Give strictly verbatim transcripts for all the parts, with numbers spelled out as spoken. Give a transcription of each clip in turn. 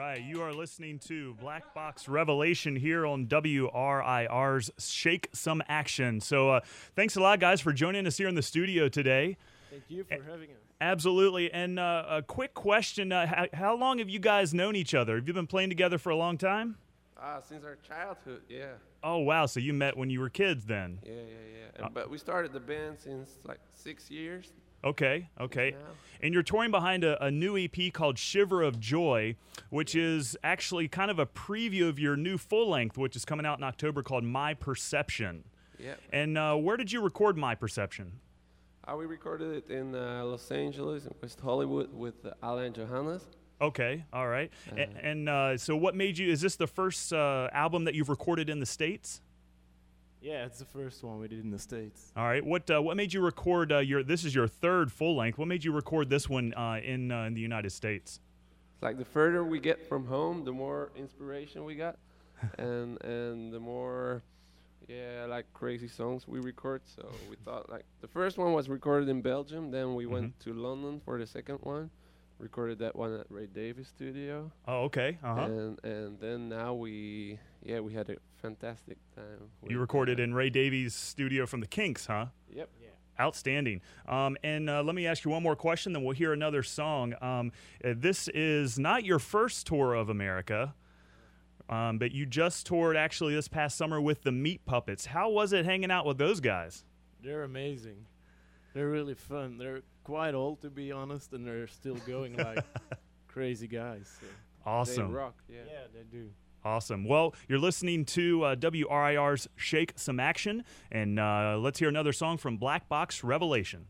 right, you are listening to Black Box Revelation here on W R I R's Shake Some Action. So uh, thanks a lot, guys, for joining us here in the studio today. Thank you for having us. Absolutely. And uh, a quick question, uh, how, how long have you guys known each other? Have you been playing together for a long time? Ah, since our childhood, yeah. Oh, wow. So you met when you were kids then? Yeah, yeah, yeah. Uh, but we started the band since like six years. Okay, okay. Now. And you're touring behind a, a new E P called Shiver of Joy, which is actually kind of a preview of your new full-length, which is coming out in October, called My Perception. Yeah. And uh, where did you record My Perception? Uh, we recorded it in uh, Los Angeles and West Hollywood with uh, Alan Johannes. Okay, all right. Uh, A- and uh, so what made you, is this the first uh, album that you've recorded in the States? Yeah, it's the first one we did in the States. All right. What uh, what made you record uh, your, this is your third full-length. What made you record this one uh, in, uh, in the United States? It's like the further we get from home, the more inspiration we got. and and the more, yeah, like crazy songs we record. So we thought like, the first one was recorded in Belgium. Then we Mhm. went to London for the second one. Recorded that one at Ray Davies studio. Oh, okay. Uh-huh. And and then now we, yeah, we had a fantastic time. You with, recorded uh, in Ray Davies' studio from the Kinks, huh? Yep. Yeah. Outstanding. Um, and uh, let me ask you one more question, then we'll hear another song. Um, uh, this is not your first tour of America, um, but you just toured actually this past summer with the Meat Puppets. How was it hanging out with those guys? They're amazing. They're really fun. They're quite old, to be honest, and they're still going like crazy guys. So. Awesome. They rock, yeah. Yeah, they do. Awesome. Well, you're listening to uh, W R I R's Shake Some Action, and uh, let's hear another song from Black Box Revelation.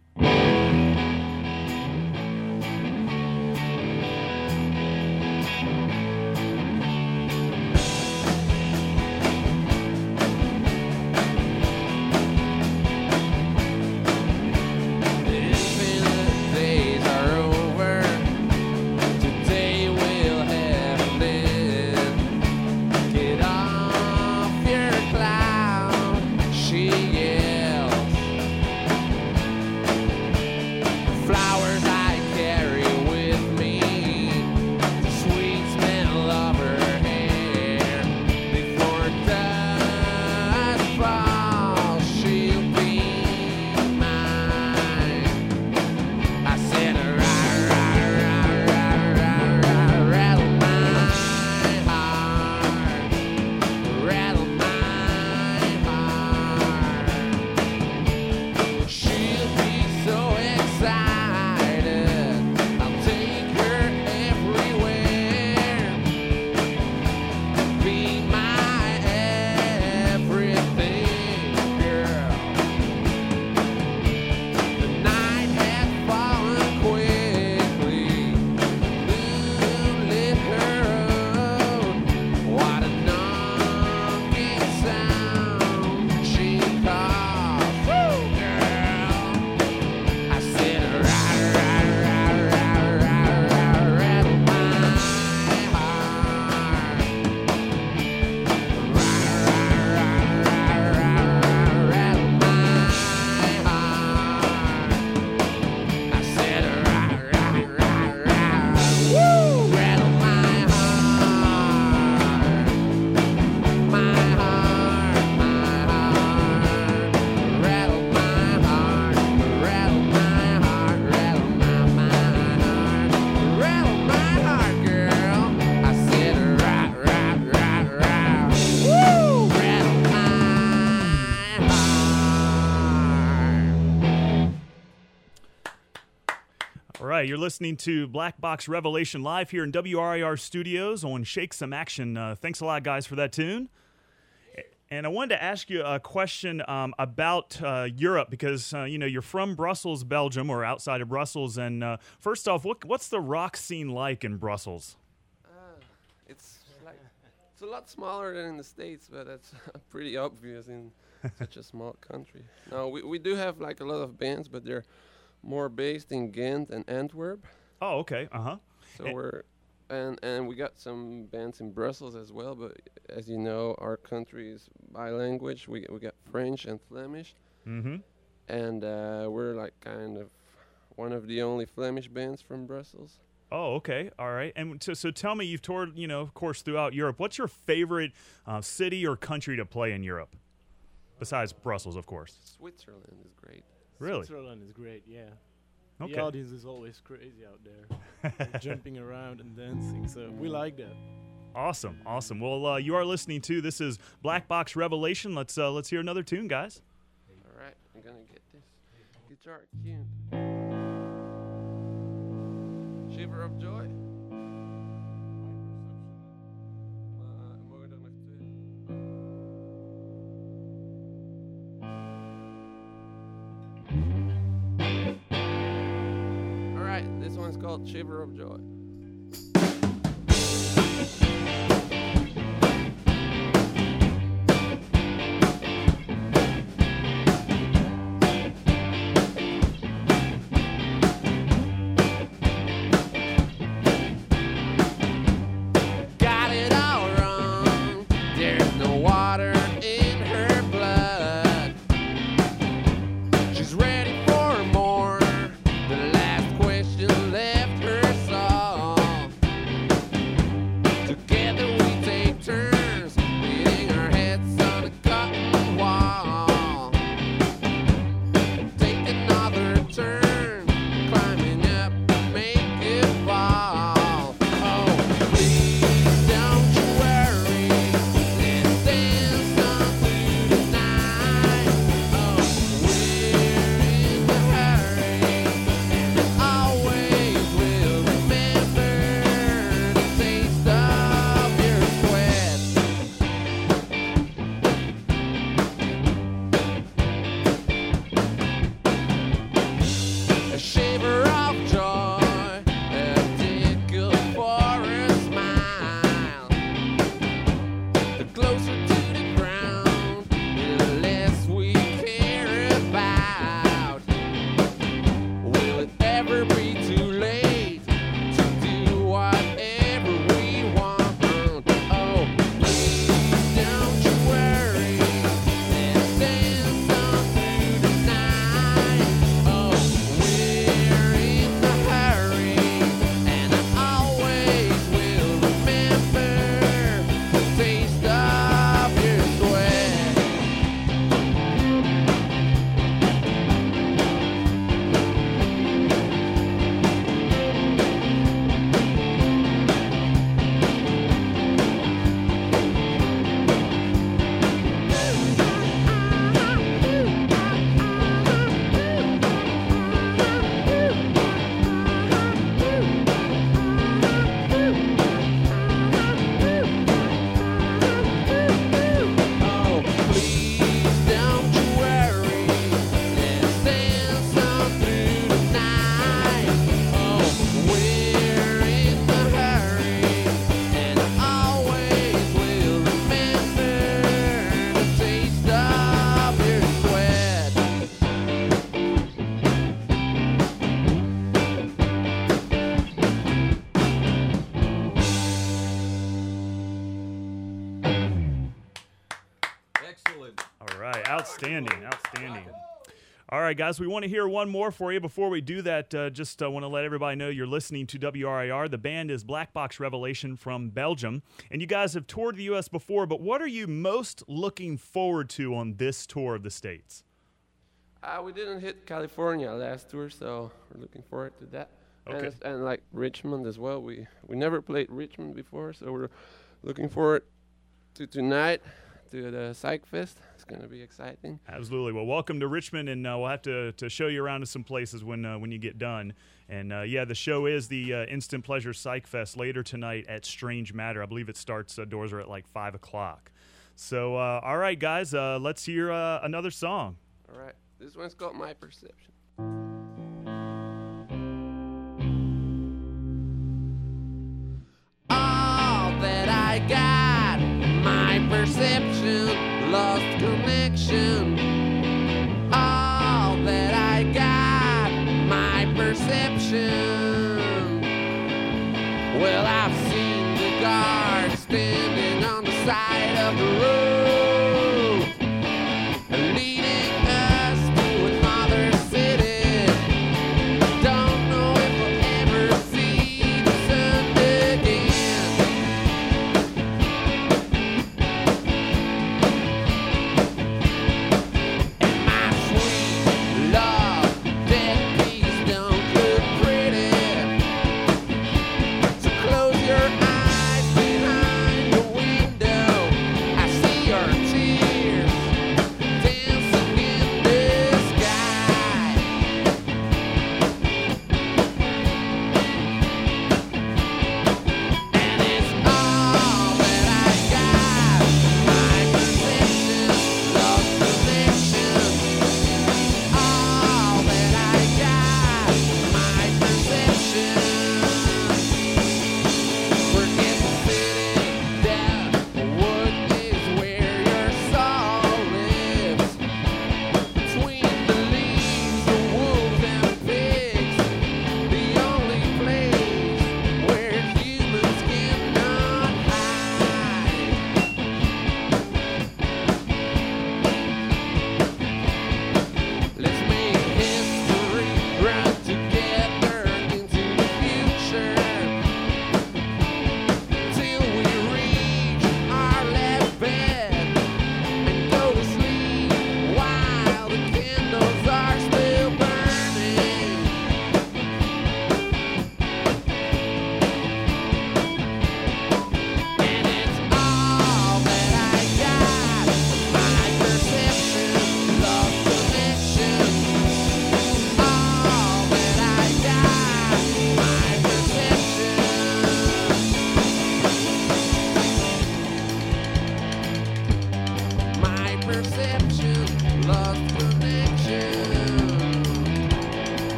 You're listening to Black Box Revelation live here in W R I R studios on Shake Some Action. Uh, thanks a lot, guys, for that tune. And I wanted to ask you a question um, about uh, Europe because, uh, you know, you're from Brussels, Belgium, or outside of Brussels. And uh, first off, what, what's the rock scene like in Brussels? Uh, it's like, it's a lot smaller than in the States, but that's pretty obvious in such a small country. No, we, we do have like a lot of bands, but they're more based in Ghent and Antwerp. Oh, okay. Uh-huh. So And- we're and and we got some bands in Brussels as well. But as you know, our country is bilanguage. We we got French and Flemish, Mm-hmm. and uh, we're like kind of one of the only Flemish bands from Brussels. Oh, okay. All right. And so, so tell me, you've toured, you know, of course, throughout Europe. What's your favorite uh, city or country to play in Europe? Besides Brussels, of course. Switzerland is great. Really? Switzerland is great, yeah. Okay. The audience is always crazy out there, like jumping around and dancing, so we like that. Awesome, awesome. Well, uh, you are listening to, this is Black Box Revelation. Let's uh, let's hear another tune, guys. All right, I'm gonna get this guitar tuned. Shiver of Joy. Uh, more than a All right, this one's called Shiver of Joy. Outstanding, outstanding. All right, guys, we want to hear one more for you. Before we do that, uh, just uh, want to let everybody know you're listening to W R I R. The band is Black Box Revelation from Belgium. And you guys have toured the U S before, but what are you most looking forward to on this tour of the States? Uh, we didn't hit California last tour, so we're looking forward to that. Okay. And, it's- and like Richmond as well. We, we never played Richmond before, so we're looking forward to tonight, to the Psych Fest. It's going to be exciting. Absolutely. Well, welcome to Richmond, and uh, we'll have to, to show you around to some places when uh, when you get done. And uh, yeah, the show is the uh, Instant Pleasure Psych Fest later tonight at Strange Matter. I believe it starts, uh, doors are at like five o'clock. So, uh, all right, guys, uh, let's hear uh, another song. All right. This one's called My Perception. All that I got, my perception, lost connection. All that I got, my perception. Well, I've seen the guards standing on the side of the road.